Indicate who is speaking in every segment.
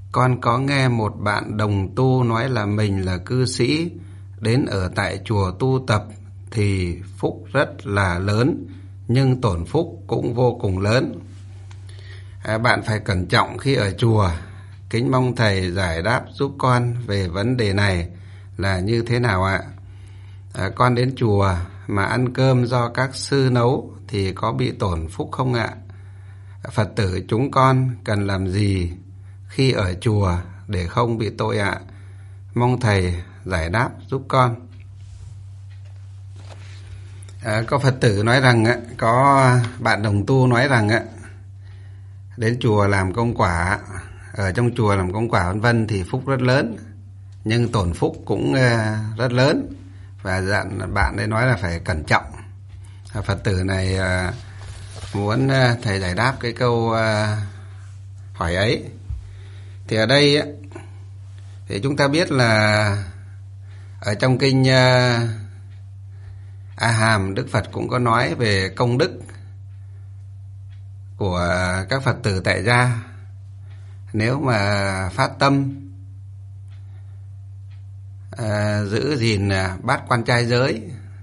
Speaker 1: Con có nghe một bạn đồng tu nói là mình là cư sĩ, đến ở tại chùa tu tập thì phúc rất là lớn, nhưng tổn phúc cũng vô cùng lớn. Bạn phải cẩn trọng khi ở chùa. Kính mong thầy giải đáp giúp con về vấn đề này là như thế nào ạ? Con đến chùa mà ăn cơm do các sư nấu thì có bị tổn phúc không ạ? Phật tử chúng con cần làm gì khi ở chùa để không bị tội ạ? Mong thầy giải đáp giúp con. Có Phật tử nói rằng, có bạn đồng tu nói rằng đến chùa làm công quả, ở trong chùa làm công quả vân vân thì phúc rất lớn, nhưng tổn phúc cũng rất lớn, và dặn bạn ấy nói là phải cẩn trọng. Phật tử này muốn thầy giải đáp cái câu hỏi ấy. Thì ở đây thì chúng ta biết là ở trong kinh A Hàm, Đức Phật cũng có nói về công đức của các Phật tử tại gia. Nếu mà phát tâm giữ gìn bát quan trai giới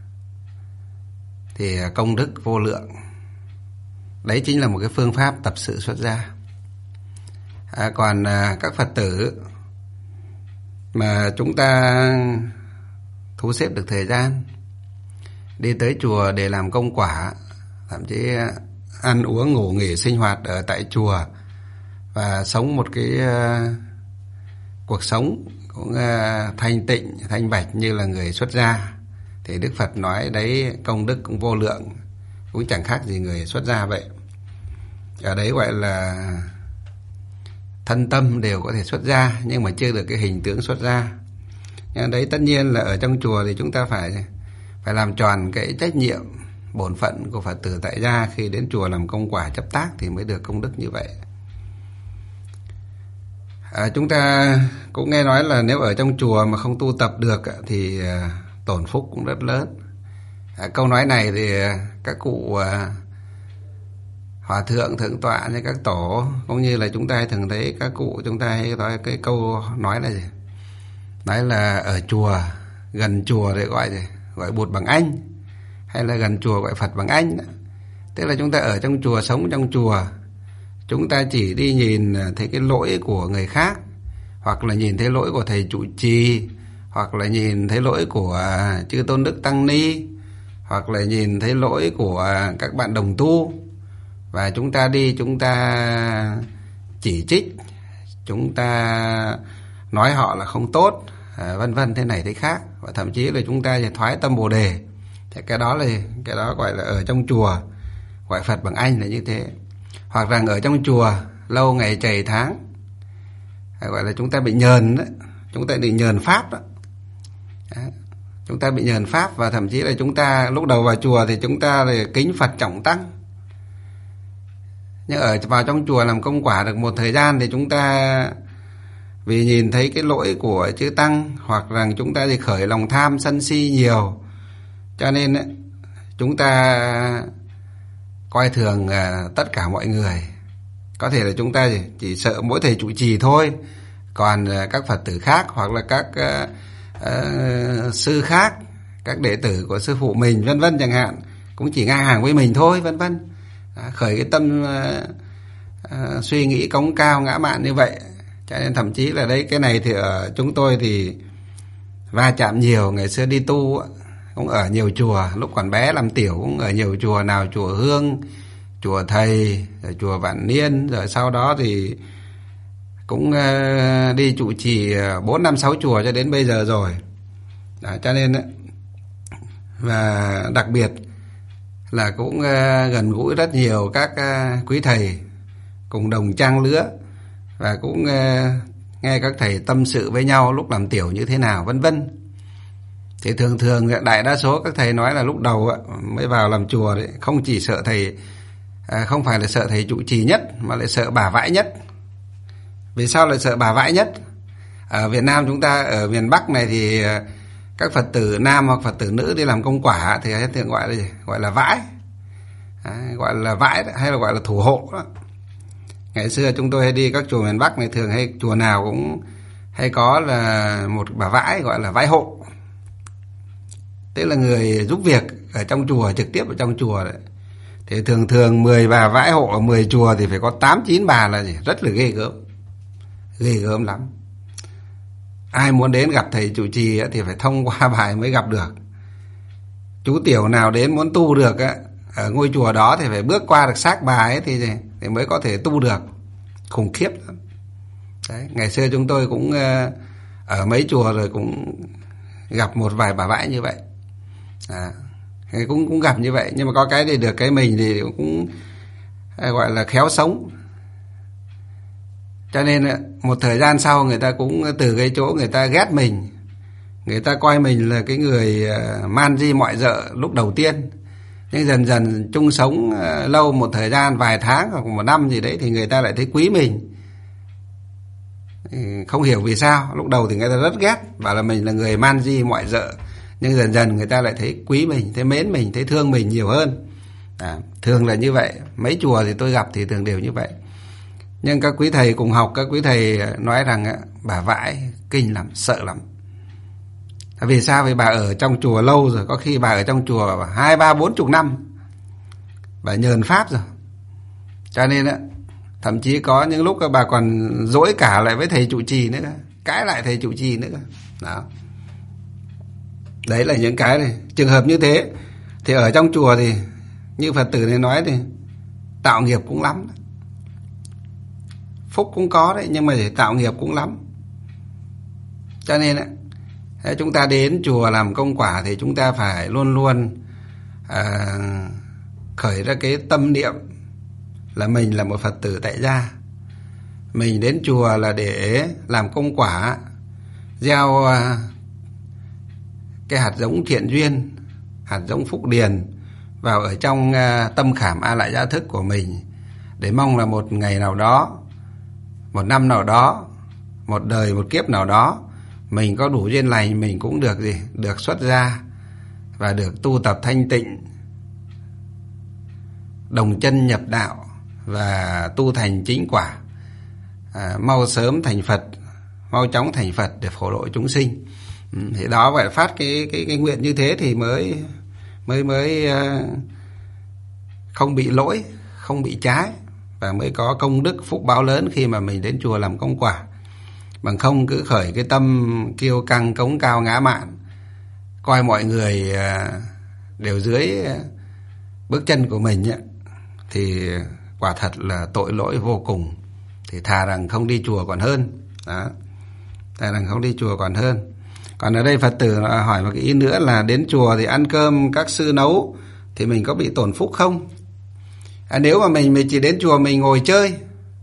Speaker 1: thì công đức vô lượng. Đấy chính là một cái phương pháp tập sự xuất gia. Còn các Phật tử mà chúng ta thu xếp được thời gian đi tới chùa để làm công quả, thậm chí ăn uống ngủ nghỉ sinh hoạt ở tại chùa và sống một cái cuộc sống cũng thanh tịnh, thanh bạch như là người xuất gia, thì Đức Phật nói đấy công đức cũng vô lượng, cũng chẳng khác gì người xuất gia vậy. Ở đấy gọi là thân tâm đều có thể xuất gia, nhưng mà chưa được cái hình tướng xuất gia. Nhưng đấy tất nhiên là ở trong chùa thì chúng ta phải làm tròn cái trách nhiệm bổn phận của Phật tử tại gia. Khi đến chùa làm công quả chấp tác thì mới được công đức như vậy. Chúng ta cũng nghe nói là nếu ở trong chùa mà không tu tập được thì tổn phúc cũng rất lớn. Câu nói này thì các cụ hòa thượng, thượng tọa hay các tổ, cũng như là chúng ta thường thấy các cụ chúng ta hay nói cái câu nói là gì? Nói là ở chùa, gần chùa để gọi Bụt bằng anh, hay là gần chùa gọi Phật bằng anh. Tức là chúng ta ở trong chùa, sống trong chùa, chúng ta chỉ đi nhìn thấy cái lỗi của người khác, hoặc là nhìn thấy lỗi của thầy trụ trì, hoặc là nhìn thấy lỗi của chư tôn đức tăng ni, hoặc là nhìn thấy lỗi của các bạn đồng tu, và chúng ta đi, chúng ta chỉ trích, chúng ta nói họ là không tốt, vân vân, thế này thế khác, và thậm chí là chúng ta thoái tâm Bồ đề. Thì cái đó gọi là ở trong chùa gọi Phật bằng anh là như thế. Hoặc rằng ở trong chùa lâu ngày chày tháng, gọi là chúng ta bị nhờn đó, chúng ta bị nhờn pháp đó. Chúng ta bị nhờn pháp, và thậm chí là chúng ta lúc đầu vào chùa thì chúng ta là kính Phật trọng tăng, nhưng ở vào trong chùa làm công quả được một thời gian thì chúng ta vì nhìn thấy cái lỗi của chư tăng, hoặc rằng chúng ta thì khởi lòng tham sân si nhiều, cho nên chúng ta coi thường tất cả mọi người. Có thể là chúng ta chỉ sợ mỗi thầy trụ trì thôi, còn các Phật tử khác hoặc là các sư khác, các đệ tử của sư phụ mình vân vân chẳng hạn, cũng chỉ ngang hàng với mình thôi vân vân. Khởi cái tâm suy nghĩ cống cao ngã mạn như vậy. Cho nên thậm chí là đấy, cái này thì ở chúng tôi thì va chạm nhiều. Ngày xưa đi tu cũng ở nhiều chùa, lúc còn bé làm tiểu cũng ở nhiều chùa, nào chùa Hương, chùa Thầy, rồi chùa Vạn Niên, rồi sau đó thì cũng đi trụ trì 4, 5, 6 chùa cho đến bây giờ rồi. Đó, cho nên và đặc biệt là cũng gần gũi rất nhiều các quý thầy cùng đồng trang lứa, và cũng nghe các thầy tâm sự với nhau lúc làm tiểu như thế nào vân vân. Thì thường đại đa số các thầy nói là lúc đầu mới vào làm chùa đấy, không chỉ sợ thầy, không phải là sợ thầy trụ trì nhất, mà lại sợ bà vãi nhất. Vì sao lại sợ bà vãi nhất? Ở Việt Nam chúng ta, ở miền Bắc này thì các Phật tử nam hoặc Phật tử nữ đi làm công quả thì thường gọi là vãi, gọi là vãi hay là gọi là thủ hộ đó. Ngày xưa chúng tôi hay đi các chùa miền Bắc này, thường hay chùa nào cũng hay có là một bà vãi, gọi là vãi hộ. Tức là người giúp việc ở trong chùa, trực tiếp ở trong chùa đấy. Thì thường thường 10 bà vãi hộ ở 10 chùa thì phải có 8-9 bà là gì? Rất là ghê gớm. Ghê gớm lắm. Ai muốn đến gặp thầy trụ trì thì phải thông qua bà ấy mới gặp được. Chú tiểu nào đến muốn tu được ở ngôi chùa đó thì phải bước qua được xác bà ấy thì mới có thể tu được. Khủng khiếp lắm. Đấy, ngày xưa chúng tôi cũng ở mấy chùa rồi cũng gặp một vài bà vãi như vậy. Cũng gặp như vậy, nhưng mà có cái thì được cái mình thì cũng gọi là khéo sống. Cho nên một thời gian sau người ta cũng từ cái chỗ người ta ghét mình, người ta coi mình là cái người man di mọi dợ lúc đầu tiên. Nhưng dần dần chung sống lâu một thời gian, vài tháng hoặc một năm gì đấy, thì người ta lại thấy quý mình. Không hiểu vì sao, lúc đầu thì người ta rất ghét, bảo là mình là người man di mọi dợ. Nhưng dần dần người ta lại thấy quý mình, thấy mến mình, thấy thương mình nhiều hơn. Thường là như vậy. Mấy chùa thì tôi gặp thì thường đều như vậy. Nhưng các quý thầy cùng học, các quý thầy nói rằng bà vãi kinh lắm, sợ lắm. Vì sao? Vì bà ở trong chùa lâu rồi, có khi bà ở trong chùa 2, 3, 40 năm, bà nhờn pháp rồi. Cho nên thậm chí có những lúc bà còn dỗi cả lại với thầy trụ trì nữa, cãi lại thầy trụ trì nữa. Đó. Đấy là những cái này. Trường hợp như thế thì ở trong chùa thì như Phật tử này nói thì tạo nghiệp cũng lắm. Phúc cũng có đấy, nhưng mà để tạo nghiệp cũng lắm. Cho nên chúng ta đến chùa làm công quả thì chúng ta phải luôn luôn khởi ra cái tâm niệm là mình là một Phật tử tại gia. Mình đến chùa là để làm công quả, gieo cái hạt giống thiện duyên, hạt giống phúc điền vào ở trong tâm khảm a lại gia thức của mình, để mong là một ngày nào đó, một năm nào đó, một đời một kiếp nào đó, mình có đủ duyên lành, mình cũng được gì? Được xuất gia và được tu tập thanh tịnh, đồng chân nhập đạo và tu thành chính quả, mau sớm thành Phật, mau chóng thành Phật để phổ độ chúng sinh. Thì đó, phải phát cái nguyện như thế thì mới không bị lỗi, không bị trái, và mới có công đức phúc báo lớn khi mà mình đến chùa làm công quả. Bằng không cứ khởi cái tâm kiêu căng, cống cao, ngã mạn, coi mọi người đều dưới bước chân của mình thì quả thật là tội lỗi vô cùng. Thì thà rằng không đi chùa còn hơn. Đó. Thà rằng không đi chùa còn hơn. Còn ở đây Phật tử hỏi một cái ý nữa là đến chùa thì ăn cơm các sư nấu thì mình có bị tổn phúc không? Nếu mà mình chỉ đến chùa mình ngồi chơi,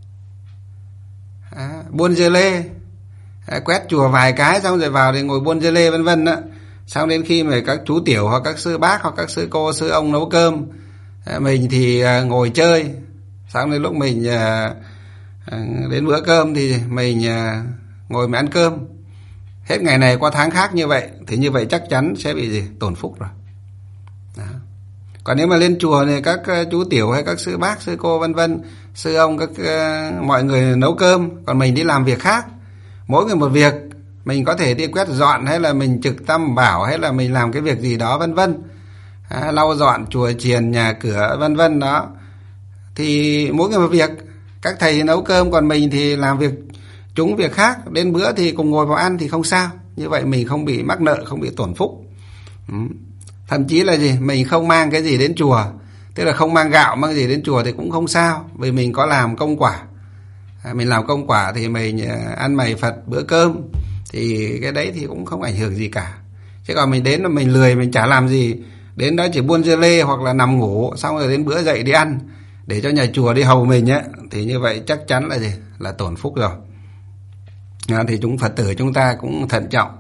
Speaker 1: buôn dưa lê, quét chùa vài cái xong rồi vào thì ngồi buôn dưa lê vân vân, xong đến khi mà các chú tiểu hoặc các sư bác hoặc các sư cô sư ông nấu cơm, mình thì ngồi chơi, xong đến lúc mình đến bữa cơm thì mình ngồi mà ăn cơm, hết ngày này qua tháng khác như vậy, thì như vậy chắc chắn sẽ bị gì? Tổn phúc rồi. Đó. Còn nếu mà lên chùa thì các chú tiểu hay các sư bác, sư cô vân vân, sư ông, các mọi người nấu cơm, còn mình đi làm việc khác, mỗi người một việc, mình có thể đi quét dọn, hay là mình trực tam bảo, hay là mình làm cái việc gì đó vân vân, lau dọn chùa chiền, nhà cửa vân vân đó, thì mỗi người một việc. Các thầy nấu cơm, còn mình thì làm việc chúng việc khác, đến bữa thì cùng ngồi vào ăn thì không sao. Như vậy mình không bị mắc nợ, không bị tổn phúc. Thậm chí là gì? Mình không mang cái gì đến chùa, tức là không mang gạo, mang gì đến chùa thì cũng không sao, vì mình có làm công quả. Mình làm công quả thì mình ăn mày Phật bữa cơm, thì cái đấy thì cũng không ảnh hưởng gì cả. Chứ còn mình đến là mình lười, mình chả làm gì, đến đó chỉ buôn dưa lê hoặc là nằm ngủ, xong rồi đến bữa dậy đi ăn, để cho nhà chùa đi hầu mình thì như vậy chắc chắn là gì? Là tổn phúc rồi. Thì chúng Phật tử chúng ta cũng thận trọng.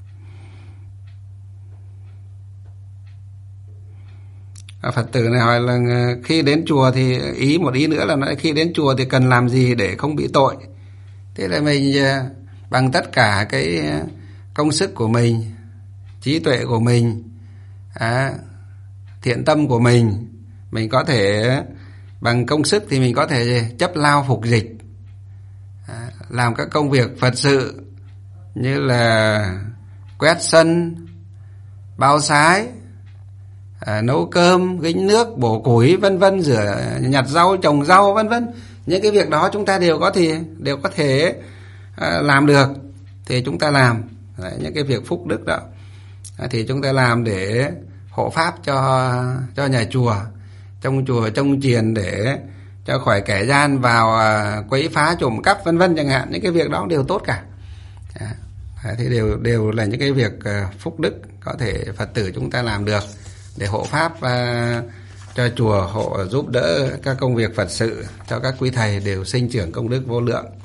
Speaker 1: Phật tử này hỏi là khi đến chùa thì một ý nữa là nói khi đến chùa thì cần làm gì để không bị tội. Thế là mình bằng tất cả cái công sức của mình, trí tuệ của mình, thiện tâm của mình có thể Bằng công sức thì mình có thể chấp lao phục dịch, làm các công việc Phật sự như là quét sân, bao sái, nấu cơm, gánh nước, bổ củi vân vân, rửa nhặt rau, trồng rau vân vân. Những cái việc đó chúng ta đều có thể làm được thì chúng ta làm. Đấy, những cái việc phúc đức đó thì chúng ta làm để hộ pháp cho nhà chùa, trong chùa trông chiền để cho khỏi kẻ gian vào quấy phá trộm cắp vân vân chẳng hạn. Những cái việc đó đều tốt cả. Thì đều là những cái việc phúc đức có thể Phật tử chúng ta làm được để hộ pháp cho chùa, hộ giúp đỡ các công việc Phật sự cho các quý thầy đều sinh trưởng công đức vô lượng.